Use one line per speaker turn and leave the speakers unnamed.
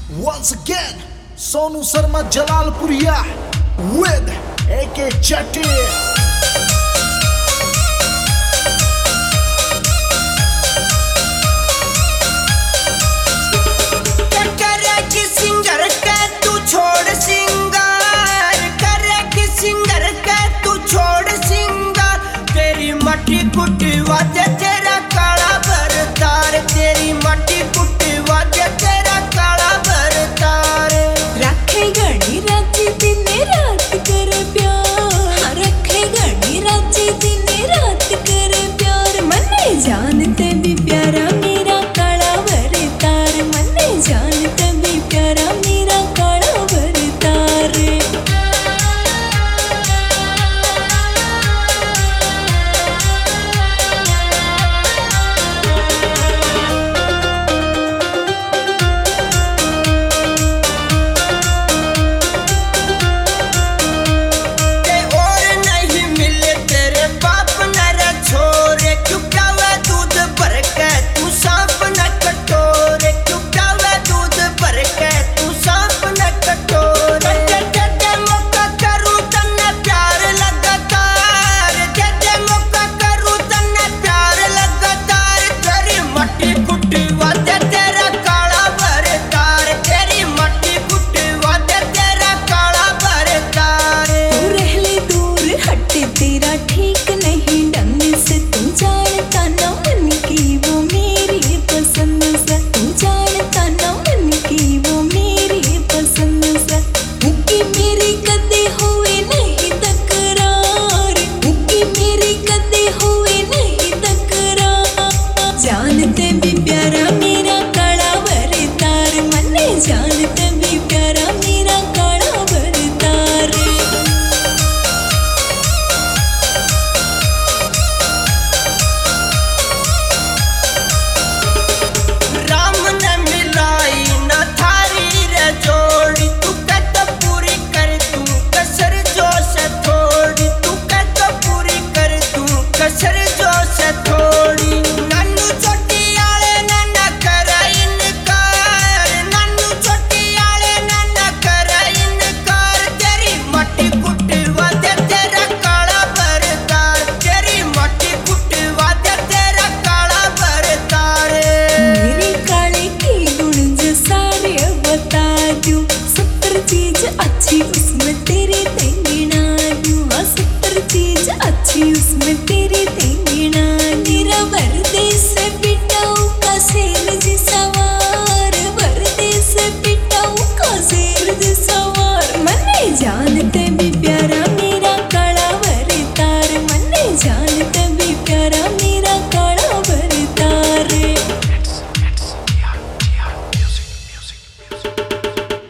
Once again, Sonu Sarma Jalalpuriya with AK Chatti.
मट्टी कुटवा दे तेरा काला बरतार, तेरी मट्टी कुटवा दे तेरा काला बरतार।
रखे घड़ी राजी दिन रात कर प्यार, रखे घड़ी राजी दिन रात कर प्यार। मन्ने जानते भी प्यारा मेरा काला बरतार, मन्ने जानते भी प्यारा मेरा काला बरतार। तेरा ठीक नहीं ढंग से, तू जानता ना मन की वो मेरी पसंद से, तू जानता ना मन की वो मेरी पसंद से। मुक्की मेरी कदे हुए नहीं तकरार, मुक्की मेरी कदे हुए नहीं तकरार। जानते भी प्यारा मेरा काला बरतार, मन्ने जानते